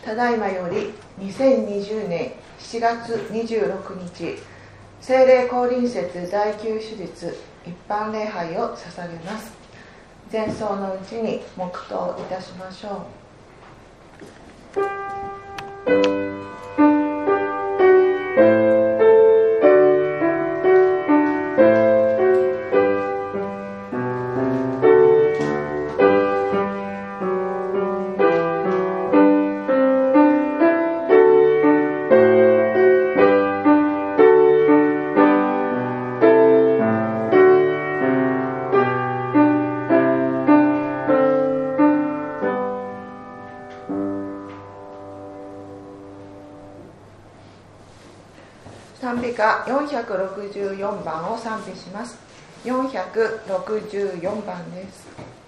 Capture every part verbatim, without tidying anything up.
ただいまよりにせんにじゅうねんしちがつにじゅうろくにち、聖霊降臨節第きゅう手術一般礼拝を捧げます。前奏のうちに黙祷いたしましょう。賛美歌よんひゃくろくじゅうよんばんを賛美します。よんひゃくろくじゅうよんばんです。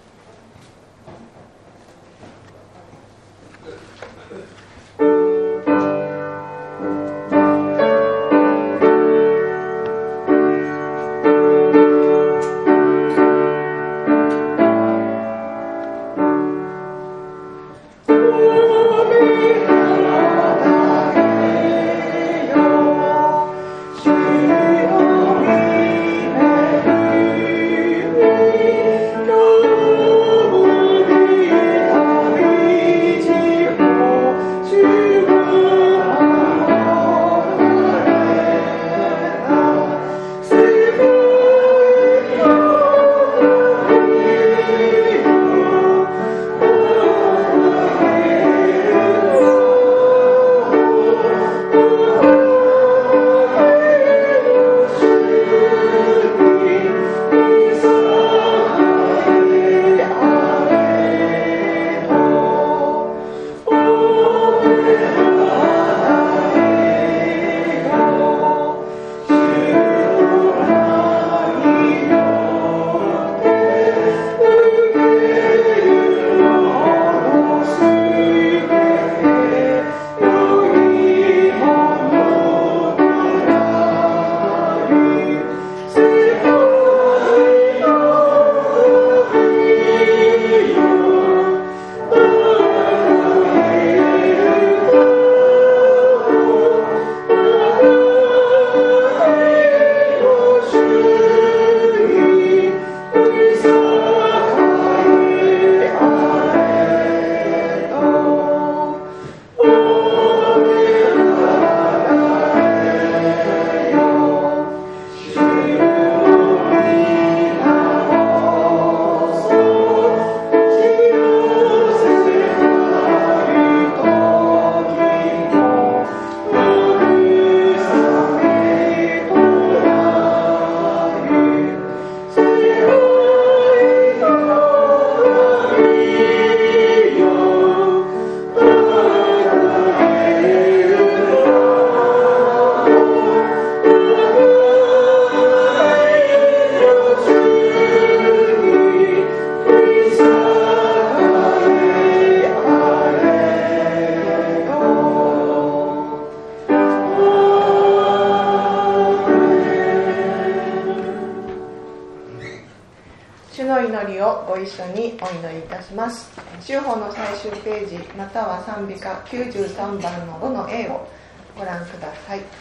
一緒にお祈りいたします。修法の最終ページまたは賛美歌きゅうじゅうさんばんのごの エー をご覧ください。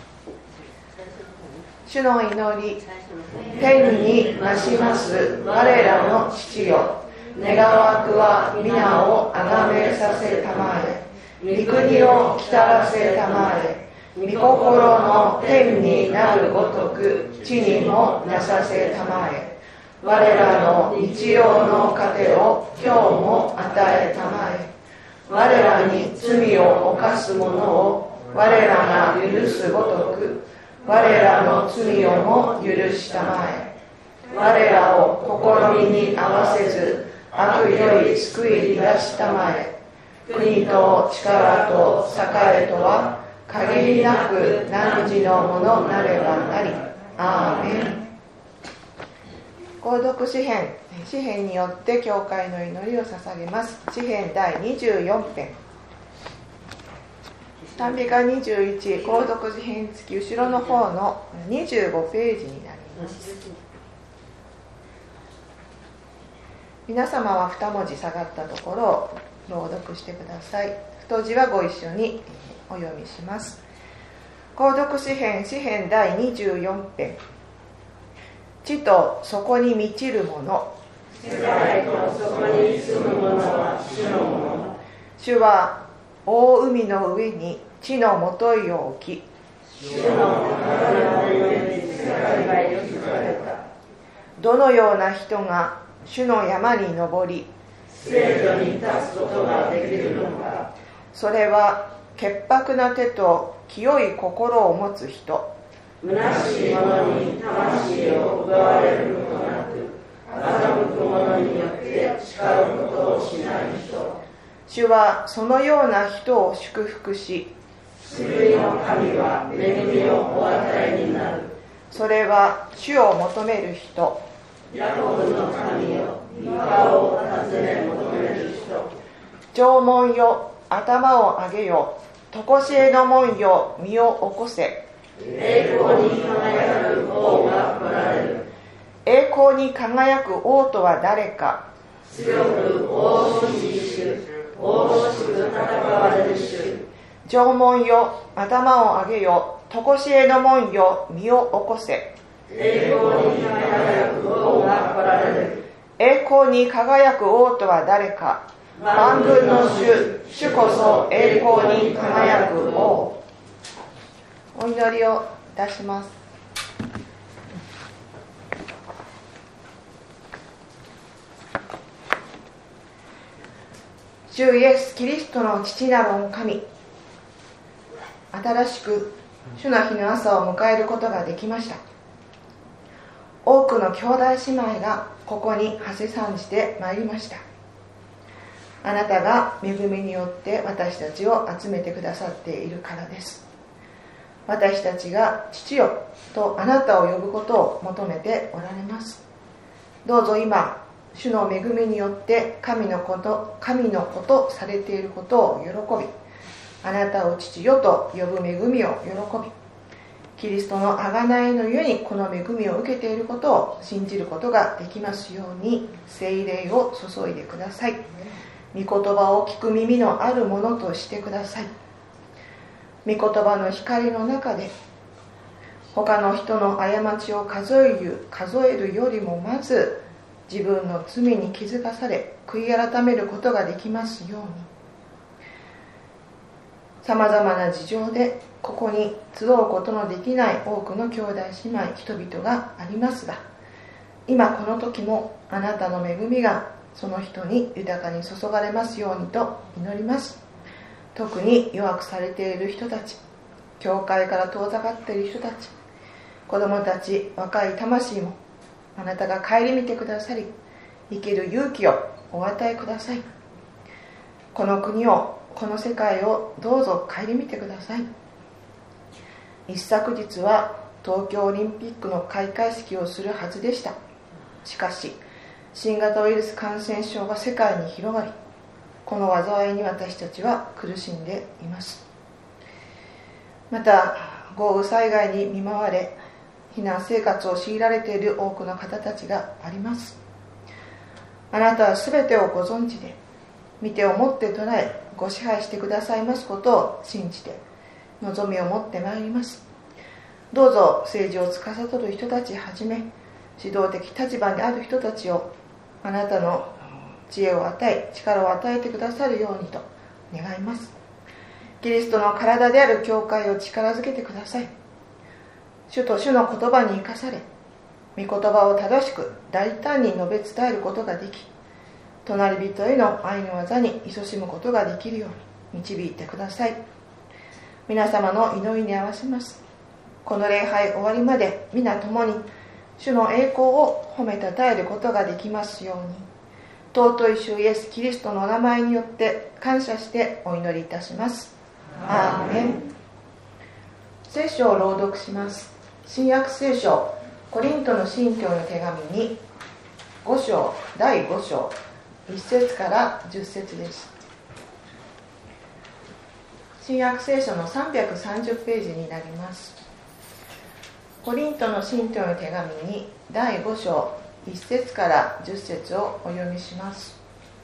主の祈り。天に増します我らの父よ、願わくは皆をあがめさせたまえ、御国を来たらせたまえ、御心の天になるごとく地にもなさせたまえ、我らの日用の糧を今日も与えたまえ、我らに罪を犯す者を我らが許すごとく我らの罪をも許したまえ、我らを試みに合わせず悪より救い出したまえ、国と力と栄とは限りなく汝のものなればなり。アーメン。購読詩編、詩編によって教会の祈りを捧げます。詩編だいにじゅうよんぺん、賛美歌にじゅういち、購読詩編付き後ろの方のにじゅうごページになります。 皆様は二文字下がったところを朗読してください。太字はご一緒にお読みします。購読詩編詩編だいにじゅうよん編。地とそこに満ちるもの、世界とそこに住むものは主のもの。主は大海の上に地のもといを置き、主の体の上に世界が築かれた。どのような人が主の山に登り、聖所に立つことができるのか。それは潔白な手と清い心を持つ人、虚しい者に魂を奪われることなく、欺く者によって誓うことをしない人。主はそのような人を祝福し、救いの神は恵みをお与えになる。それは主を求める人、ヤコブの神よ、御顔を尋ね求める人。縄文よ、頭を上げよ、常しえの門よ、身を起こせ。栄光に輝く王が来られる。栄光に輝く王とは誰か。強く大しい主、大しく戦われる主。縄文よ、頭を上げよ、常しえの門よ、身を起こせ。栄光に輝く王が来られる。栄光に輝く王とは誰か。万軍の主、主こそ栄光に輝く王。お祈りをいたします。主イエス・キリストの父なる御神、新しく主の日の朝を迎えることができました。多くの兄弟姉妹がここにはせ参じてまいりました。あなたが恵みによって私たちを集めてくださっているからです。私たちが父よとあなたを呼ぶことを求めておられます。どうぞ今、主の恵みによって神のこと、神のことされていることを喜び、あなたを父よと呼ぶ恵みを喜び、キリストの贖いのゆえにこの恵みを受けていることを信じることができますように、聖霊を注いでください。御言葉を聞く耳のあるものとしてください。御言葉の光の中で、他の人の過ちを数える、数えるよりもまず自分の罪に気づかされ、悔い改めることができますように。さまざまな事情でここに集うことのできない多くの兄弟姉妹人々がありますが、今この時もあなたの恵みがその人に豊かに注がれますようにと祈ります。特に弱くされている人たち、教会から遠ざかっている人たち、子供たち、若い魂もあなたが顧みてくださり、生きる勇気をお与えください。この国を、この世界をどうぞ顧みてください。一昨日は東京オリンピックの開会式をするはずでした。しかし新型ウイルス感染症が世界に広がり、この災いに私たちは苦しんでいます。また豪雨災害に見舞われ、避難生活を強いられている多くの方たちがあります。あなたはすべてをご存知で、見てをもって捉え、ご支配してくださいますことを信じて、望みを持ってまいります。どうぞ政治を司る人たちはじめ、指導的立場にある人たちをあなたの知恵を与え、力を与えてくださるようにと願います。キリストの体である教会を力づけてください。主と主の言葉に生かされ、御言葉を正しく大胆に述べ伝えることができ、隣人への愛の技に勤しむことができるように導いてください。皆様の祈りに合わせます。この礼拝終わりまで皆共に主の栄光を褒めたたえることができますように、尊い主イエスキリストのお名前によって感謝してお祈りいたします。アーメン。聖書を朗読します。新約聖書コリントの信教の手紙にご章、だいご章いっ節からじゅっ節です。新約聖書のさんびゃくさんじゅうページになります。コリントの信教の手紙にだいご章いっ節からじゅっ節をお読みします。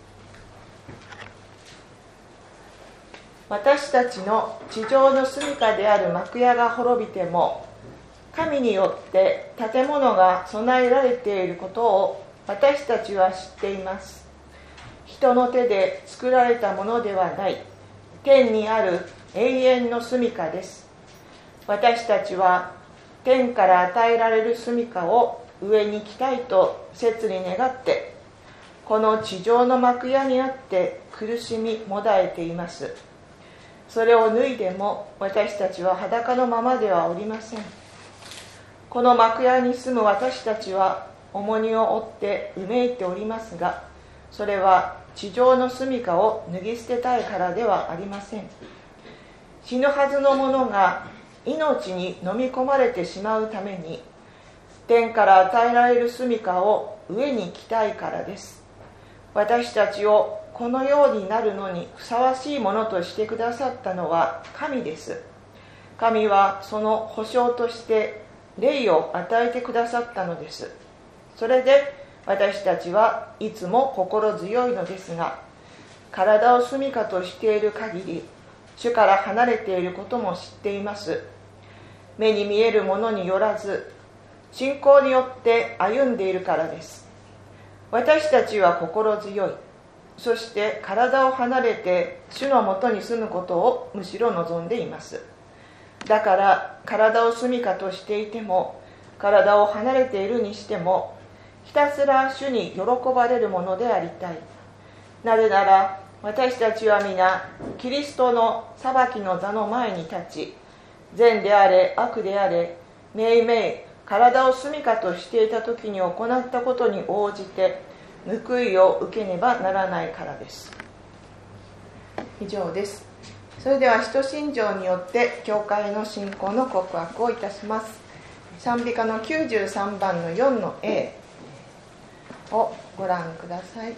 私たちの地上の住処である幕屋が滅びても、神によって建物が備えられていることを私たちは知っています。人の手で作られたものではない、天にある永遠の住処です。私たちは天から与えられる住処を上に来たいと切に願って、この地上の幕屋にあって苦しみもだえています。それを脱いでも私たちは裸のままではおりません。この幕屋に住む私たちは重荷を負ってうめいておりますが、それは地上の住処を脱ぎ捨てたいからではありません。死ぬはずの者が命に飲み込まれてしまうために、天から与えられる住処を上に来たいからです。私たちをこのようになるのにふさわしいものとしてくださったのは神です。神はその保証として霊を与えてくださったのです。それで私たちはいつも心強いのですが、体を住処としている限り、主から離れていることも知っています。目に見えるものによらず、信仰によって歩んでいるからです。私たちは心強い。そして体を離れて主のもとに住むことをむしろ望んでいます。だから体を住処としていても、体を離れているにしても、ひたすら主に喜ばれるものでありたい。なぜなら私たちは皆キリストの裁きの座の前に立ち、善であれ悪であれ、めいめい体を住処としていた時に行ったことに応じて報いを受けねばならないからです。以上です。それでは使徒信条によって教会の信仰の告白をいたします。賛美歌のきゅうじゅうさんばんのよんの A をご覧ください。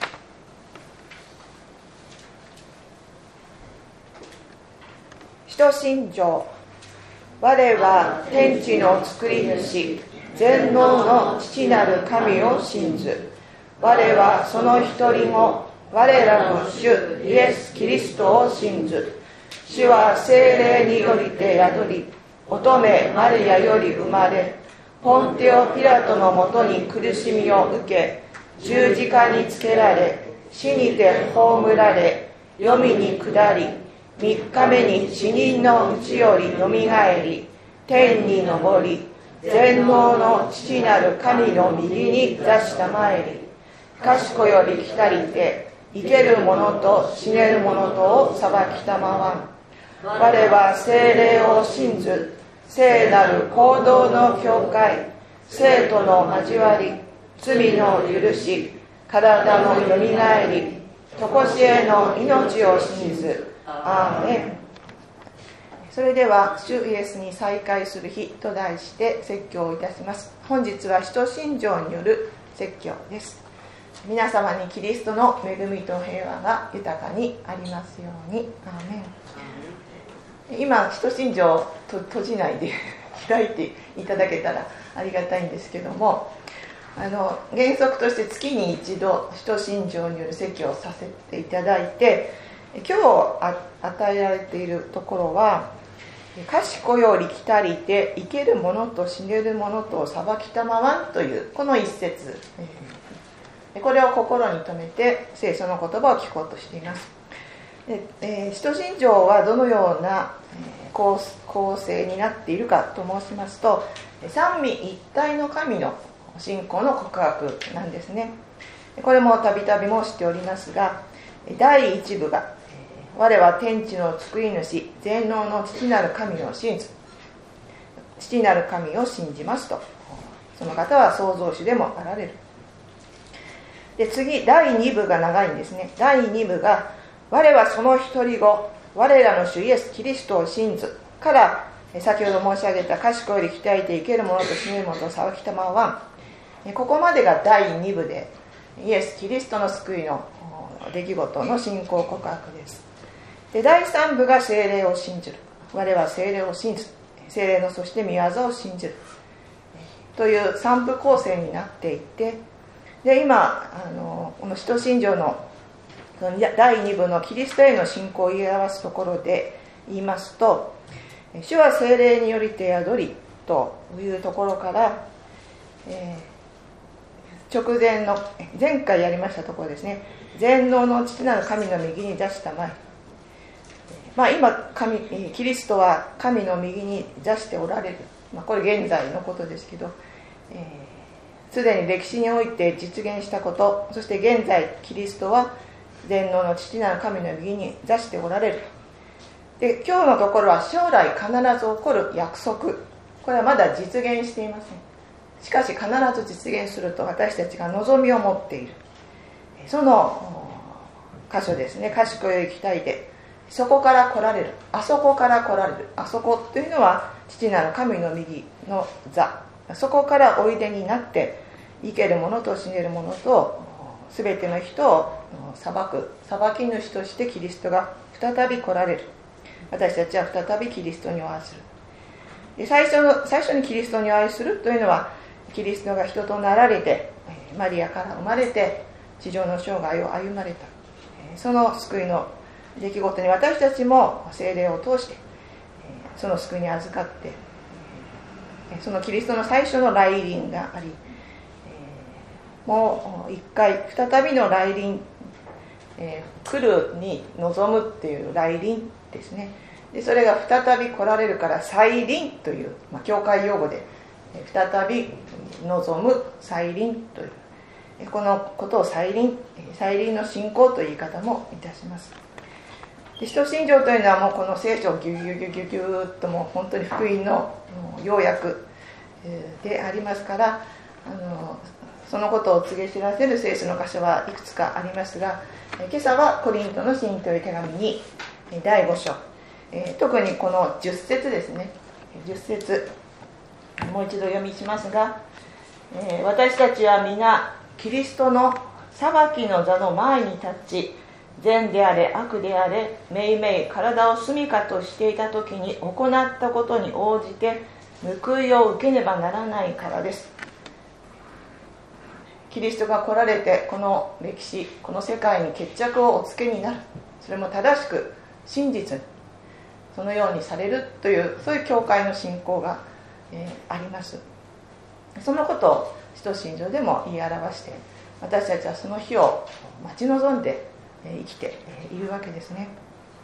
使徒信条。我は天地の作り主、全能の父なる神を信ず。我はその一人も我らの主イエス・キリストを信ず。主は聖霊によりて宿り、乙女マリアより生まれ、ポンテオ・ピラトのもとに苦しみを受け、十字架につけられ、死にて葬られ、黄泉に下り、三日目に死人のうちよりよみがえり、天に昇り、全能の父なる神の右に座したまえり、賢より来たりて、生ける者と死ねる者とを裁きたまわん。我は聖霊を信ず、聖なる行動の教会、聖との交わり、罪の許し、体のよみがえり、とこしえの命を信ず。アーメン。それでは主イエスに再会する日と題して説教をいたします。本日は使徒信条による説教です。皆様にキリストの恵みと平和が豊かにありますように。アーメン。今使徒信条と閉じないで開いていただけたらありがたいんですけども、あの原則として月に一度使徒信条による説教をさせていただいて、今日与えられているところは、賢より来たりて生ける者と死ねる者とを裁きたまわんというこの一節、これを心に留めて聖書の言葉を聞こうとしています。で、えー、使徒信条はどのような、えー、構, 構成になっているかと申しますと、三位一体の神の信仰の告白なんですね。これもたびたび申しておりますが、第一部が我は天地の作り主、全能の父なる神を信ず。父なる神を信じますと、その方は創造主でもあられる。で、次、第二部が長いんですね。第二部が我はその一人子、我らの主イエス・キリストを信ずから、先ほど申し上げた賢より鍛えて生ける者と死ねる者と裁きたまわん。ここまでが第二部で、イエス・キリストの救いの出来事の信仰告白です。で、第三部が聖霊を信じる。我は聖霊を信ず。聖霊のそして御業を信じる。 という三部構成になっていて、で今あのこの使徒信条のだいに部のキリストへの信仰を言い表すところで言いますと、主は聖霊によりて宿りというところから、えー、直前の前回やりましたところですね、全能の父なる神の右に座したまえ、まあ、今神キリストは神の右に座しておられる、まあ、これ現在のことですけど、すで、えー、に歴史において実現したこと、そして現在キリストは全能の父なる神の右に座しておられる。で今日のところは将来必ず起こる約束、これはまだ実現していません。しかし必ず実現すると私たちが望みを持っている、その箇所ですね。賢い行きたいで、そこから来られる、あそこから来られる、あそこというのは父なる神の右の座、そこからおいでになって生ける者と死ねる者と全ての人を裁く裁き主としてキリストが再び来られる。私たちは再びキリストにお会いする。で 最初の最初にキリストにお会いするというのは、キリストが人となられてマリアから生まれて地上の生涯を歩まれた、その救いの出来事に私たちも聖霊を通してその救いに預かって、そのキリストの最初の来臨があり、もう一回再びの来臨、えー、来るに臨むっていう来臨ですね。でそれが再び来られるから再臨という、まあ、教会用語で再び臨む再臨という、このことを再臨再臨の信仰という言い方もいたします。で使徒信条というのはもうこの聖書をギュギュギュギュギュッともう本当に福音の要約でありますから、あのそのことを告げ知らせる聖書の箇所はいくつかありますが、今朝はコリントの信という手紙にだいご章、特にこのじゅっ節ですね。じゅっ節もう一度読みしますが、私たちは皆キリストの裁きの座の前に立ち、善であれ悪であれめいめい体を住みかとしていた時に行ったことに応じて報いを受けねばならないからです。キリストが来られてこの歴史、この世界に決着をおつけになる、それも正しく真実にそのようにされるという、そういう教会の信仰が、えー、あります。そのことを使徒信条でも言い表して、私たちはその日を待ち望んで生きているわけですね。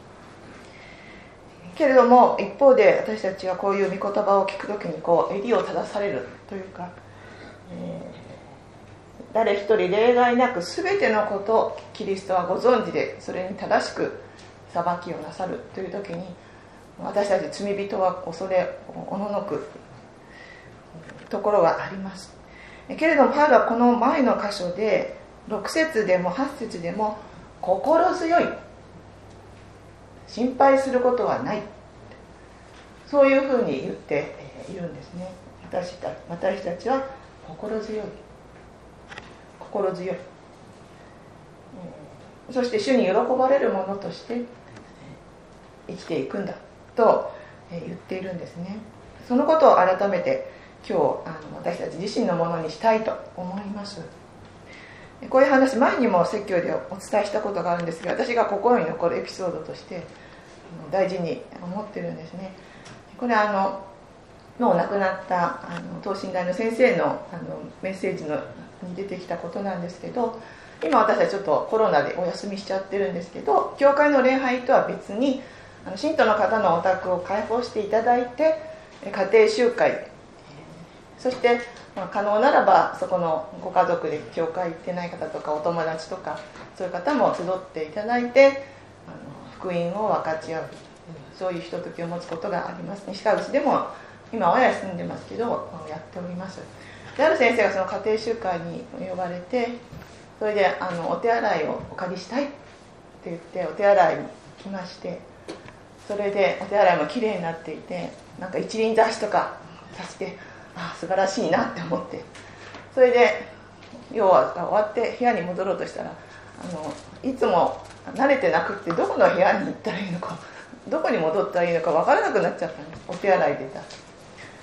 けれども一方で私たちはこういう御言葉を聞くときにこう襟を正されるというか、えー誰一人例外なく全てのことをキリストはご存知で、それに正しく裁きをなさるという時に、私たち罪人は恐れおののくところがあります。けれどもパウロはこの前の箇所でろく節でもはち節でも心強い、心配することはない、そういうふうに言っているんですね。私たち、私たちは心強い、心強い、そして主に喜ばれるものとして生きていくんだと言っているんですね。そのことを改めて今日あの私たち自身のものにしたいと思います。こういう話前にも説教でお伝えしたことがあるんですが、私が心に残るエピソードとして大事に思ってるんですね。これはあのもう亡くなったあの等身大の先生の、あのメッセージのに出てきたことなんですけど、今私はちょっとコロナでお休みしちゃってるんですけど、教会の礼拝とは別にあの信徒の方のお宅を開放していただいて、家庭集会、そして、まあ、可能ならばそこのご家族で教会行ってない方とかお友達とかそういう方も集っていただいて、あの福音を分かち合う、そういうひとときを持つことがあります。西川口でも今はや住んでますけどやっております。である先生がその家庭集会に呼ばれて、それであのお手洗いをお借りしたいって言ってお手洗いに来まして、それでお手洗いもきれいになっていて、なんか一輪挿しとかさして、ああ素晴らしいなって思って、それで要は終わって部屋に戻ろうとしたら、あのいつも慣れてなくってどこの部屋に行ったらいいのか、どこに戻ったらいいのか分からなくなっちゃったんです。お手洗い出た。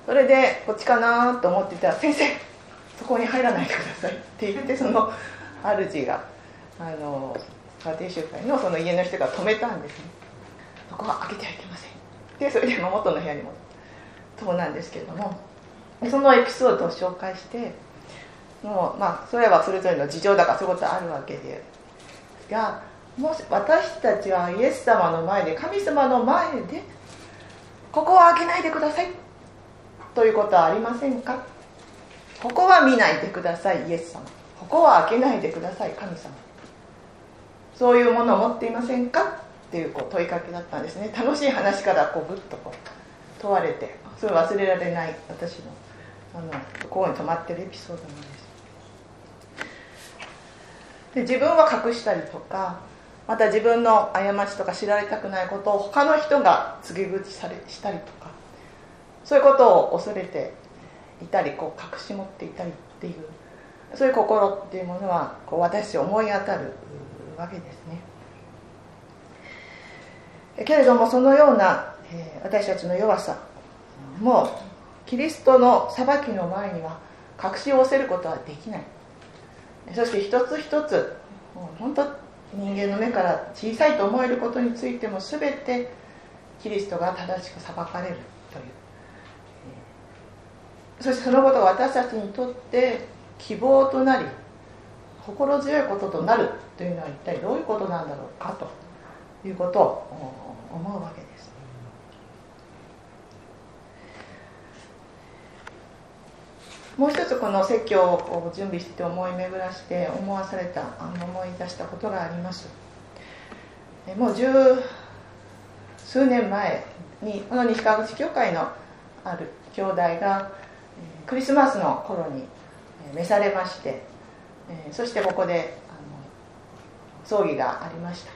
それでこっちかなと思っていたら、先生そこに入らないでくださいって言って、その主があの家庭集会のその家の人が止めたんですね。そこは開けてはいけませんで、それで元の部屋に戻ったそうなんですけれども、そのエピソードを紹介して、もうまあそれはそれぞれの事情だからそういうことあるわけですが、もし私たちはイエス様の前で、神様の前でここは開けないでくださいということはありませんか？ここは見ないでくださいイエス様、ここは開けないでください神様、そういうものを持っていませんかっていう、こう問いかけだったんですね。楽しい話からこうぐっとこう問われて、それ忘れられない私のあの心に留まってるエピソードなんです。で、自分は隠したりとか、また自分の過ちとか知られたくないことを他の人が告げ口されしたりとか、そういうことを恐れていたり、こう隠し持っていたりっていう、そういう心っていうものはこう私思い当たるわけですね。けれどもそのような、えー、私たちの弱さもキリストの裁きの前には隠し寄せることはできない。そして一つ一つもう本当人間の目から小さいと思えることについても全てキリストが正しく裁かれるという、そしてそのことが私たちにとって希望となり心強いこととなるというのは一体どういうことなんだろうかということを思うわけです。もう一つこの説教を準備して思い巡らして思わされた思い出したことがあります。もう十数年前にこの西川口教会のある兄弟がクリスマスの頃に召されまして、そしてここであの葬儀がありました。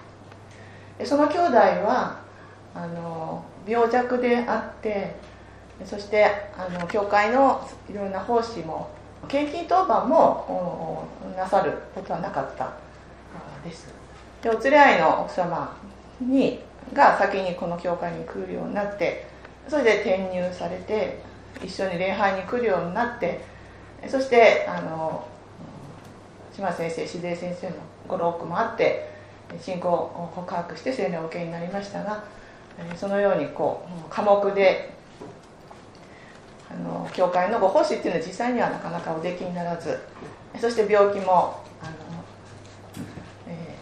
その兄弟はあの病弱であって、そしてあの教会のいろんな奉仕も献金当番もなさることはなかったです。で、お連れ合いの奥様にが先にこの教会に来るようになって、それで転入されて一緒に礼拝に来るようになって、そしてあの島先生、志出先生のご老苦もあって信仰を告白して聖霊をお受けになりましたが、そのようにこう寡黙であの教会のご奉仕っていうのは実際にはなかなかおできにならず、そして病気もあの、え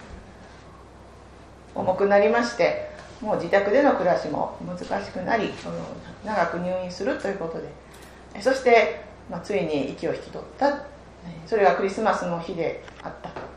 ー、重くなりまして、もう自宅での暮らしも難しくなり、長く入院するということで、そして、まあ、ついに息を引き取った。それがクリスマスの日であったという。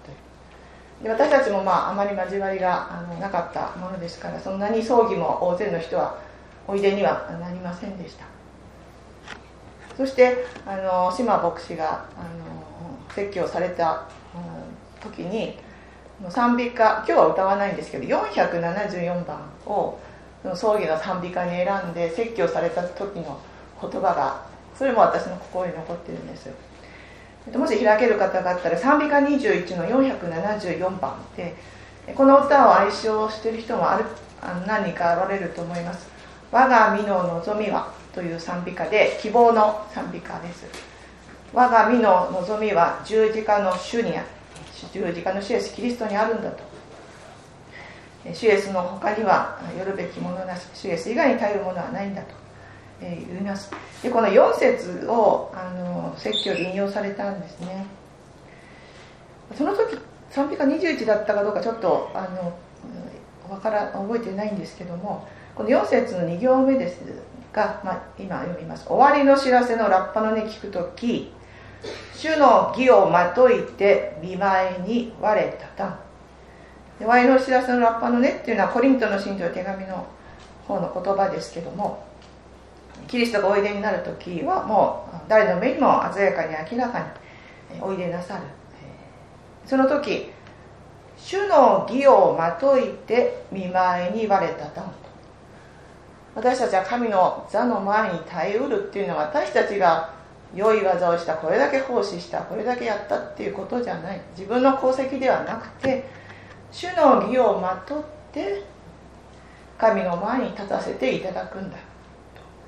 で、私たちも、まあ、あまり交わりがあのなかったものですから、そんなに葬儀も大勢の人はおいでにはなりませんでした。そしてあの島牧師があの説教された、うん、時に賛美歌、今日は歌わないんですけどよんひゃくななじゅうよんばんをその葬儀の賛美歌に選んで説教された時の言葉が、それも私の心に残っているんです。もし開ける方があったら賛美歌にじゅういちのよんひゃくななじゅうよんばんで、この歌を愛唱している人もある何人かおられると思います。我が身の望みはという賛美歌で、希望の賛美歌です。我が身の望みは十字架の主にある、十字架の主イエスキリストにあるんだと。主イエスの他にはよるべきものなし、主イエス以外に頼るものはないんだと言います。で、このよん節をあの説教で引用されたんですね。その時賛美歌にじゅういちだったかどうかちょっとあのわから覚えてないんですけども、このよん節のに行目ですが、まあ、今読みます。終わりの知らせのラッパの音聞くとき、主の義をまといて見舞いに我れたたん。終わりの知らせのラッパの音っていうのはコリントの信条手紙の方の言葉ですけども、キリストがおいでになるときはもう誰の目にも鮮やかに明らかにおいでなさる。その時、主の義をまといて見舞いに我れたたんと。私たちは神の座の前に耐えうるっていうのは、私たちが良い技をした、これだけ奉仕した、これだけやったっていうことじゃない。自分の功績ではなくて、主の義をまとって神の前に立たせていただくんだ。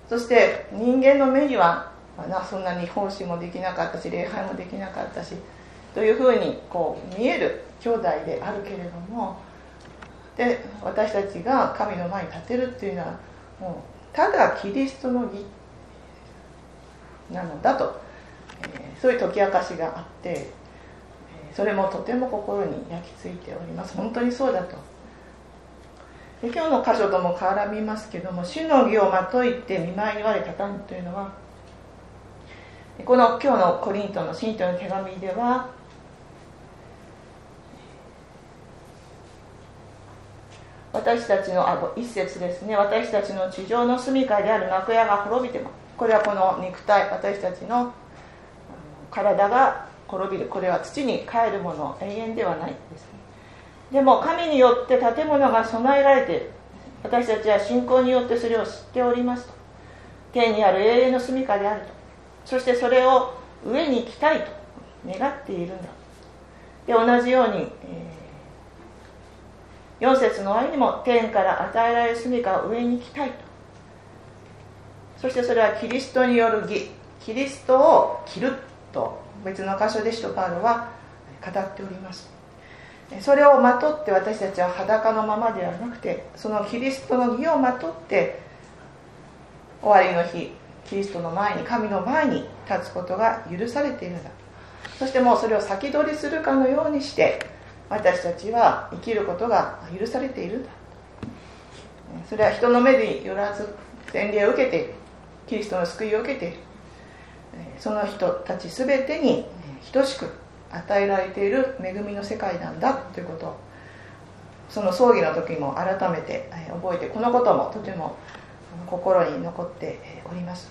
そして人間の目にはそんなに奉仕もできなかったし礼拝もできなかったしというふうにこう見える兄弟であるけれども、で私たちが神の前に立てるっていうのはもうただキリストの義なのだと、えー、そういう解き明かしがあって、えー、それもとても心に焼き付いております。本当にそうだと。で今日の箇所とも絡みますけども、主の義をまといて見舞いに我立たぬというのは、この今日のコリントの信徒の手紙では、私たちのあ一節ですね、私たちの地上の住処である幕屋が滅びても、これはこの肉体、私たちの体が滅びる、これは土に帰るもの、永遠ではないですね。でも神によって建物が備えられている、私たちは信仰によってそれを知っておりますと。天にある永遠の住処であると。そしてそれを上に行きたいと願っているんだ。で同じように、えー、よん節の終わりにも天から与えられる住処を上に行きたいと。そしてそれはキリストによる義、キリストを着ると別の箇所で使徒パウロは語っております。それをまとって私たちは裸のままではなくて、そのキリストの義をまとって終わりの日、キリストの前に、神の前に立つことが許されているんだ。そしてもうそれを先取りするかのようにして私たちは生きることが許されているんだ。それは人の目によらず洗礼を受けている、キリストの救いを受けている、その人たちすべてに等しく与えられている恵みの世界なんだということを、その葬儀の時も改めて覚えて、このこともとても心に残っております。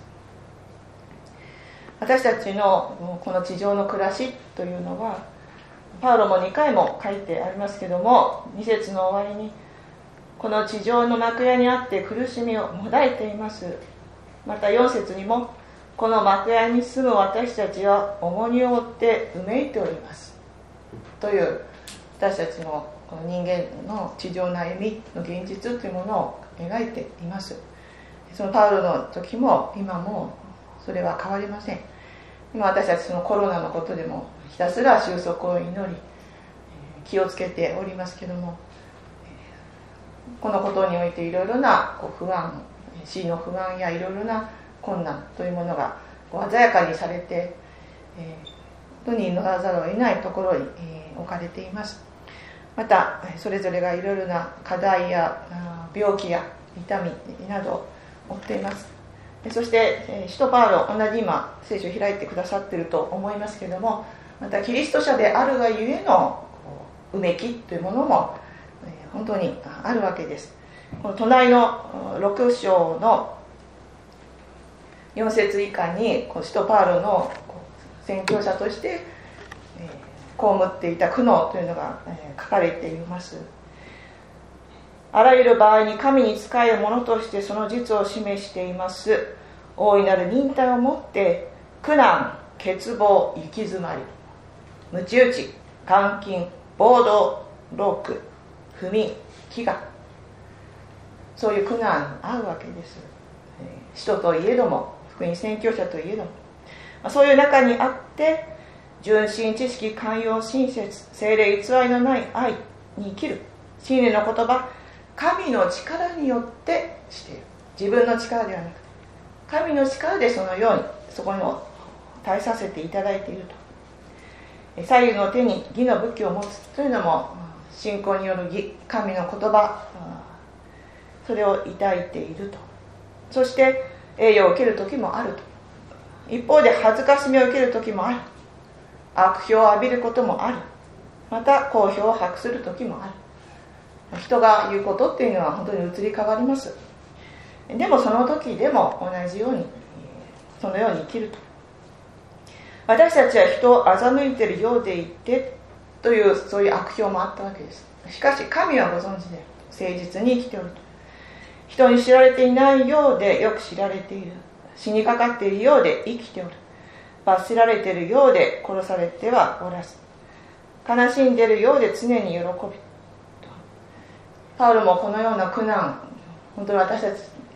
私たちのこの地上の暮らしというのは、パウロもにかいも書いてありますけども、に節の終わりに、この地上の幕屋にあって苦しみをもだえています。またよん節にも、この幕屋に住む私たちは重荷を負ってうめいておりますという私たちの人間の地上の歩みの現実というものを描いています。そのパウロの時も今もそれは変わりません。今私たちそのコロナのことでもひたすら収束を祈り気をつけておりますけども、このことにおいていろいろな不安、死の不安やいろいろな困難というものが鮮やかにされて、えー、本当に祈らざるを得ないところに、えー、置かれています。またそれぞれがいろいろな課題や病気や痛みなどを負っています。そして、えー、使徒パウロ、同じ今聖書を開いてくださっていると思いますけれども、またキリスト者であるがゆえのうめきというものも、えー、本当にあるわけです。この隣のろく章のよん節以下に使徒パウロの宣教者として被っていた苦悩というのが書かれています。あらゆる場合に神に仕える者としてその実を示しています。大いなる忍耐をもって苦難、欠乏、行き詰まり、鞭打ち、監禁、暴動、労苦、不眠、飢餓、そういう苦難に遭うわけです。使徒といえども、福音宣教者といえども、そういう中にあって純真、知識、寛容、親切、聖霊、偽りのない愛に生きる真理の言葉、神の力によってしている。自分の力ではなくて神の力でそのようにそこに耐えさせていただいていると。左右の手に義の武器を持つというのも信仰による義、神の言葉、それを抱いていると。そして栄誉を受ける時もあると。一方で恥ずかしみを受ける時もある。悪評を浴びることもある。また好評を博する時もある。人が言うことっていうのは本当に移り変わります。でもその時でも同じようにそのように生きると。私たちは人を欺いているようでいてというそういう悪評もあったわけです。しかし神はご存知で誠実に生きておると。人に知られていないようでよく知られている。死にかかっているようで生きておる。罰せられているようで殺されてはおらず、悲しんでいるようで常に喜び。パウロもこのような苦難、本当に私たち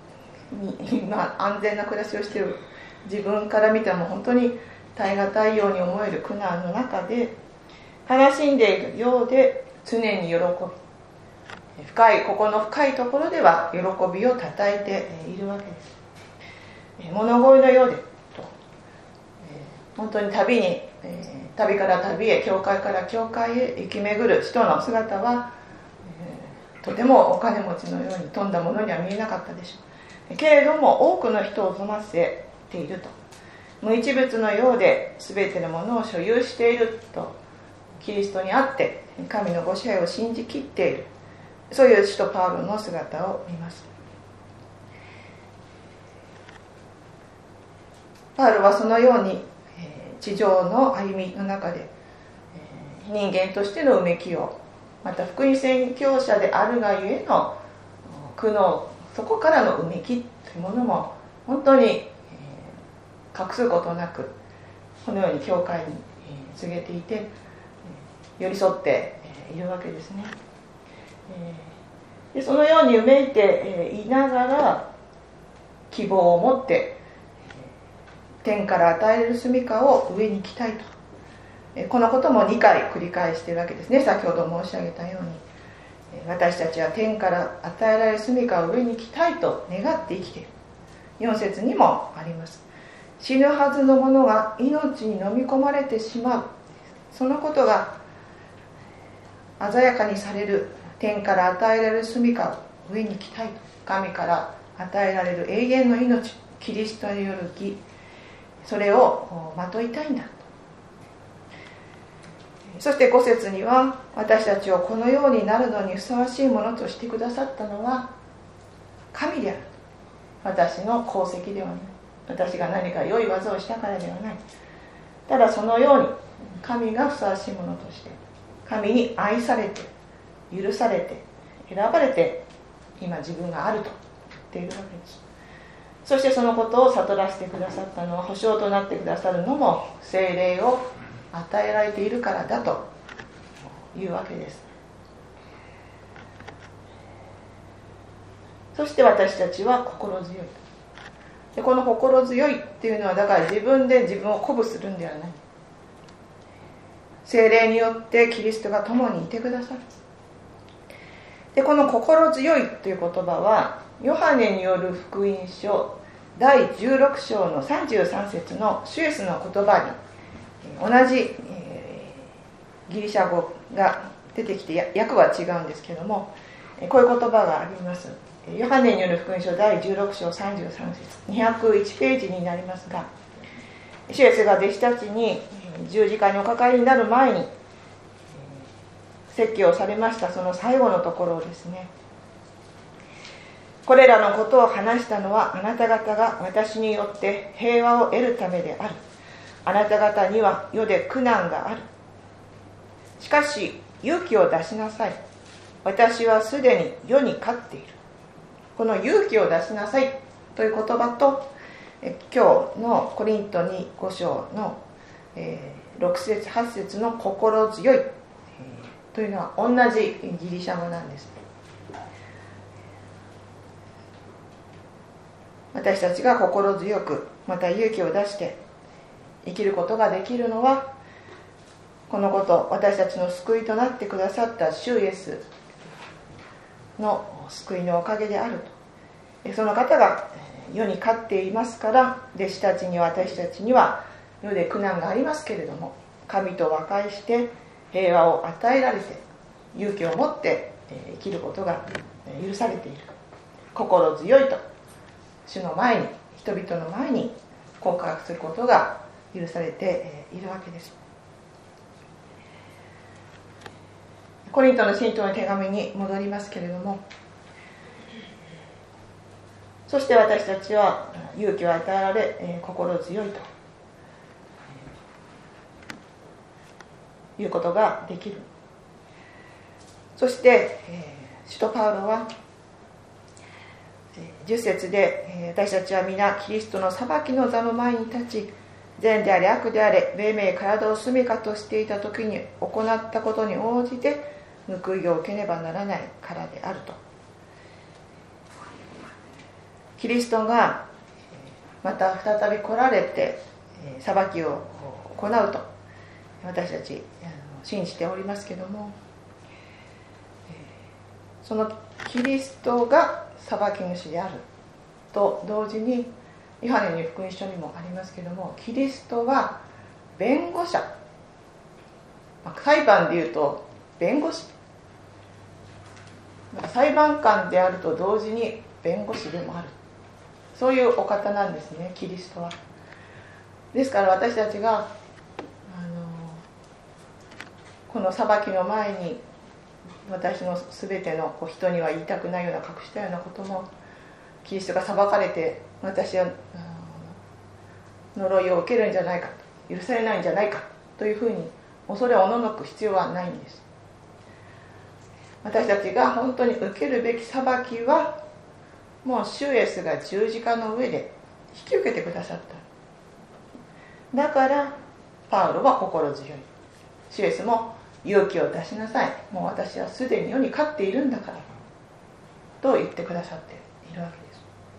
に、まあ、安全な暮らしをしている自分から見ても本当に耐え難いように思える苦難の中で悲しんでいるようで常に喜び、深い心の深いところでは喜びをたたえているわけです。物乞いのようでと、本当に旅に旅から旅へ、教会から教会へ行き巡る人の姿はとてもお金持ちのように富んだものには見えなかったでしょう。けれども多くの人を富ませていると、無一物のようで全てのものを所有していると、キリストにあって神のご支配を信じきっている、そういう使徒パウロの姿を見ます。パウロはそのように地上の歩みの中で人間としてのうめきを、また福音宣教者であるがゆえの苦悩、そこからのうめきというものも本当に隠すことなくこのように教会に告げていて、寄り添っているわけですね。でそのようにうめいていながら希望を持って天から与える住みかを上に行きたいと、このこともにかい繰り返しているわけですね。先ほど申し上げたように私たちは天から与えられる住みかを上に行きたいと願って生きている。よん節にもあります。死ぬはずのものが命に飲み込まれてしまう、そのことが鮮やかにされる天から与えられる住みかを上に行きたいと、神から与えられる永遠の命、キリストによる義、それをまといたいんだ。そしてご節には、私たちをこのようになるのにふさわしいものとしてくださったのは神である。私の功績ではない、私が何か良い技をしたからではない。ただそのように神がふさわしいものとして、神に愛されて許されて選ばれて今自分があると言っているわけです。そしてそのことを悟らせてくださったのは、保証となってくださるのも聖霊を与えられているからだというわけです。そして私たちは心強い。でこの心強いっていうのは、だから自分で自分を鼓舞するんではない。聖霊によってキリストが共にいてくださる。でこの心強いという言葉は、ヨハネによる福音書だいじゅうろく章のさんじゅうさん節のシュエスの言葉に同じ、えー、ギリシャ語が出てきて、訳は違うんですけども、こういう言葉があります。ヨハネによる福音書だいじゅうろく章さんじゅうさん節、にひゃくいちページになりますが、シュエスが弟子たちに十字架におかかりになる前に説教をされました、その最後のところですね。これらのことを話したのは、あなた方が私によって平和を得るためである。あなた方には世で苦難がある。しかし勇気を出しなさい。私はすでに世に勝っている。この勇気を出しなさいという言葉と、え今日のコリントにご章の、えー、ろく節はち節の心強い、えー、というのは同じギリシャ語なんです。私たちが心強く、また勇気を出して生きることができるのは、このこと、私たちの救いとなってくださった主イエスの救いのおかげであると。その方が世に勝っていますから、弟子たちには、私たちには世で苦難がありますけれども、神と和解して平和を与えられて、勇気を持って生きることが許されている。心強いと主の前に、人々の前に告白することが許されているわけです。コリントの信徒の手紙に戻りますけれども、そして私たちは勇気を与えられ、心強いということができる。そして、使徒パウロはじゅっ節で、私たちは皆キリストの裁きの座の前に立ち、善であれ悪であれ、命名体を住みかとしていた時に行ったことに応じて報いを受けねばならないからであると。 キリストがまた再び来られて裁きを行うと私たち信じておりますけども、そのキリストが裁き主であると同時に、ヨハネの福音書にもありますけども、キリストは弁護者、裁判でいうと弁護士、裁判官であると同時に弁護士でもある、そういうお方なんですね、キリストは。ですから私たちがあのこの裁きの前に、私の全てのこう人には言いたくないような隠したようなことも、キリストが裁かれて私は呪いを受けるんじゃないか、許されないんじゃないかというふうに恐れをおののく必要はないんです。私たちが本当に受けるべき裁きは、もう主イエスが十字架の上で引き受けてくださった。だからパウロは心強い。主イエスも勇気を出しなさい、もう私はすでに世に勝っているんだからと言ってくださっているわけです。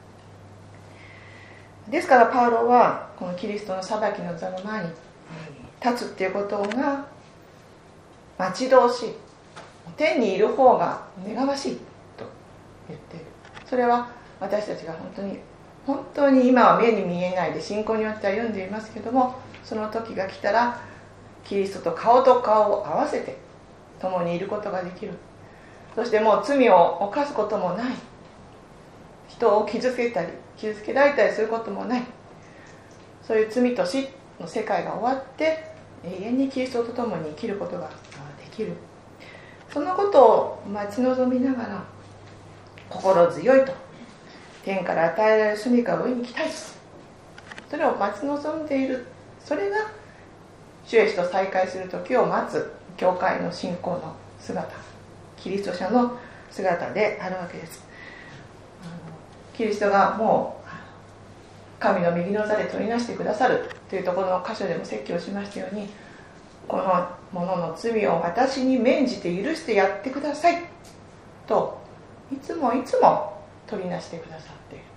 ですからパウロはこのキリストの裁きの座の前に立つっていうことが待ち遠しい、天にいる方が願わしいと言っている。それは私たちが本当に本当に今は目に見えないで信仰によって歩んでいますけども、その時が来たらキリストと顔と顔を合わせて共にいることができる。そしてもう罪を犯すこともない、人を傷つけたり傷つけられたりすることもない、そういう罪と死の世界が終わって永遠にキリストと共に生きることができる。そのことを待ち望みながら、心強いと天から与えられる住みかを上に行きたい、それを待ち望んでいる。それが主イエスと再会する時を待つ教会の信仰の姿、キリスト者の姿であるわけです。キリストがもう神の右の座で取りなしてくださるというところの箇所でも説教しましたように、この者の罪を私に免じて許してやってくださいといつもいつも取りなしてくださっている。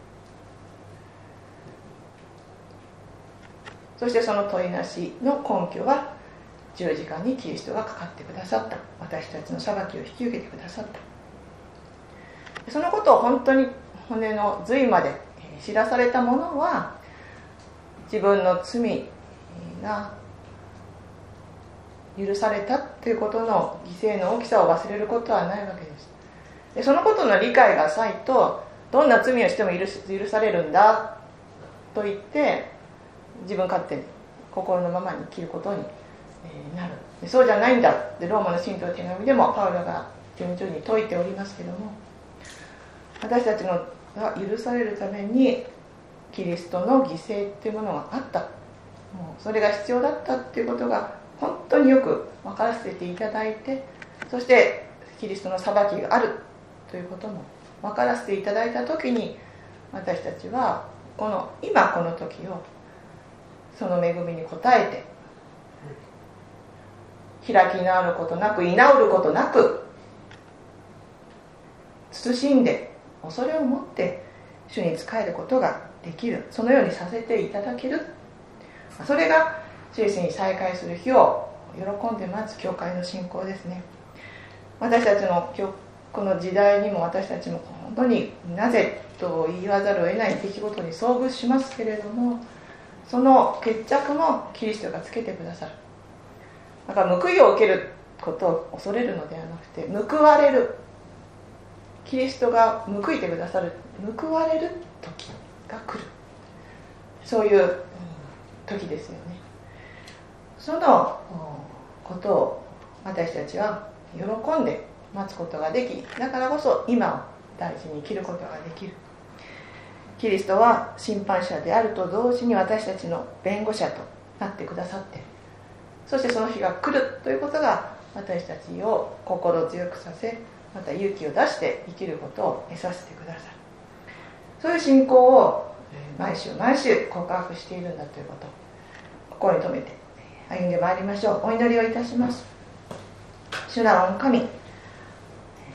そしてその取りなしの根拠は十字架にキリストがかかってくださった、私たちの裁きを引き受けてくださった。そのことを本当に骨の髄まで知らされた者は、自分の罪が許されたということの犠牲の大きさを忘れることはないわけです。でそのことの理解が浅いと、どんな罪をしても許許されるんだと言って自分勝手に心のままに生きることになる。でそうじゃないんだってローマの信徒の手紙でもパウロが順々に説いておりますけども、私たちのが許されるためにキリストの犠牲っていうものがあった、もうそれが必要だったっていうことが本当によく分からせていただいて、そしてキリストの裁きがあるということも分からせていただいた時に、私たちはこの今この時をその恵みに応えて、開き直ることなく、居直ることなく、慎んで恐れを持って主に仕えることができる、そのようにさせていただける。それが主イエスに再会する日を喜んで待つ教会の信仰ですね。私たちのこの時代にも、私たちも本当になぜと言わざるを得ない出来事に遭遇しますけれども、その決着もキリストがつけてくださる。だから報いを受けることを恐れるのではなくて、報われる、キリストが報いてくださる、報われる時が来る、そういう時ですよね。そのことを私たちは喜んで待つことができ、だからこそ今を大事に生きることができる。キリストは審判者であると同時に私たちの弁護者となってくださって、そしてその日が来るということが私たちを心強くさせ、また勇気を出して生きることを得させてくださる。そういう信仰を毎週毎週告白しているんだということを心に留めて歩んでまいりましょう。お祈りをいたします。主なる御神、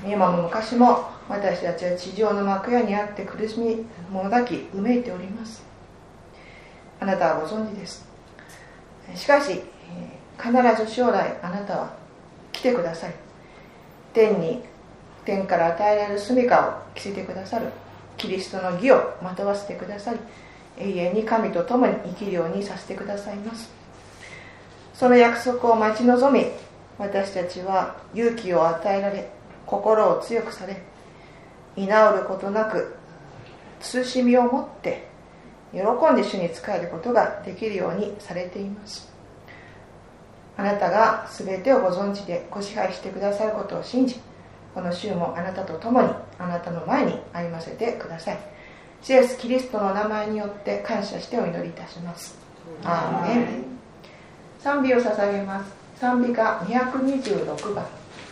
今も昔も私たちは地上の幕屋にあって苦しみもだきうめいております。あなたはご存知です。しかし必ず将来あなたは来てください。天に天から与えられる住処を着せてくださるキリストの義をまとわせてくださり、永遠に神と共に生きるようにさせてくださいます。その約束を待ち望み、私たちは勇気を与えられ、心を強くされ、居直ることなく慎みを持って喜んで主に仕えることができるようにされています。あなたが全てをご存知でご支配してくださることを信じ、この週もあなたと共にあなたの前に歩ませてください。イエス・キリストの名前によって感謝してお祈りいたします。アーメン。賛美を捧げます。賛美歌にひゃくにじゅうろくばん。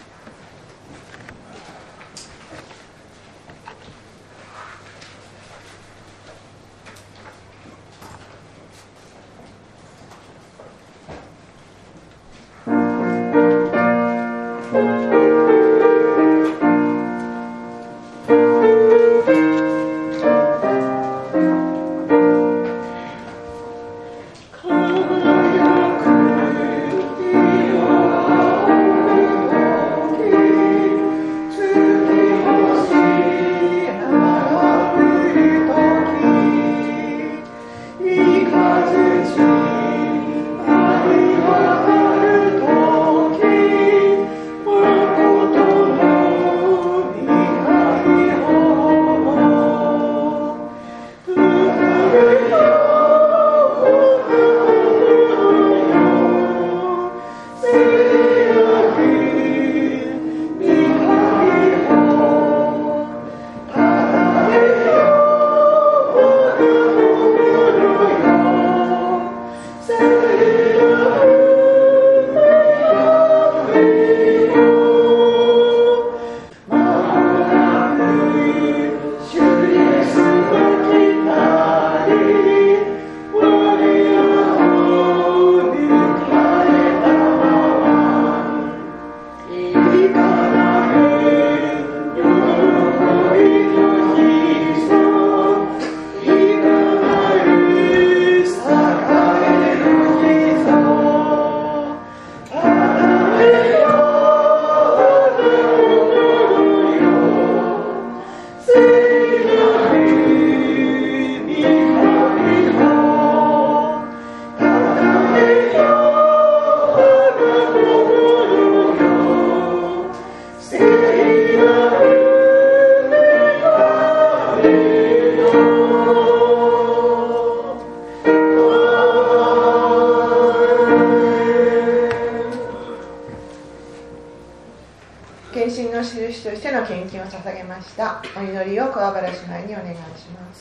お祈りを桑原姉妹にお願いします。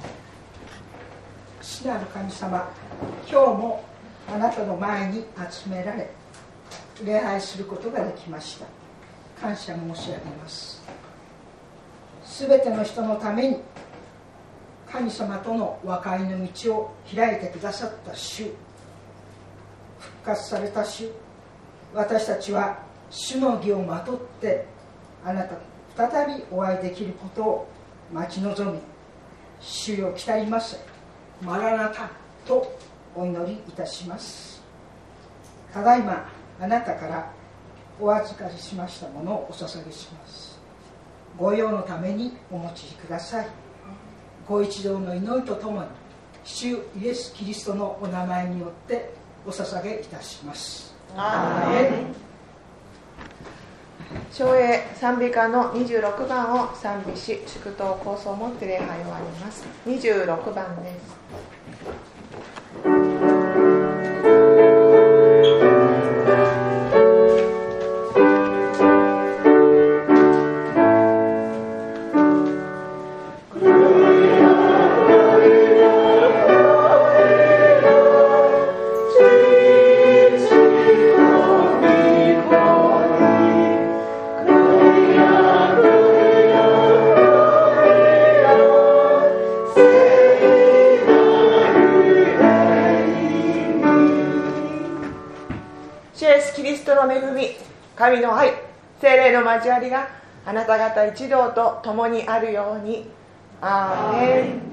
父なる神様、今日もあなたの前に集められ礼拝することができました。感謝申し上げます。すべての人のために神様との和解の道を開いてくださった主、復活された主、私たちは主の義をまとってあなた再びお会いできることを待ち望み、主よ来たりませ、マラナタとお祈りいたします。ただいまあなたからお預かりしましたものをお捧げします。ご用のためにお持ちください。ご一同の祈りとともに主イエス・キリストのお名前によってお捧げいたします。 アーメン。唱詠賛美歌のにじゅうろくばんを賛美し、祝祷構想をもって礼拝を終わります。にじゅうろくばんです。神の愛、聖霊の交わりがあなた方一同と共にあるように。アーメン。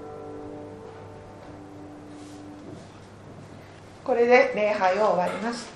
これで礼拝を終わります。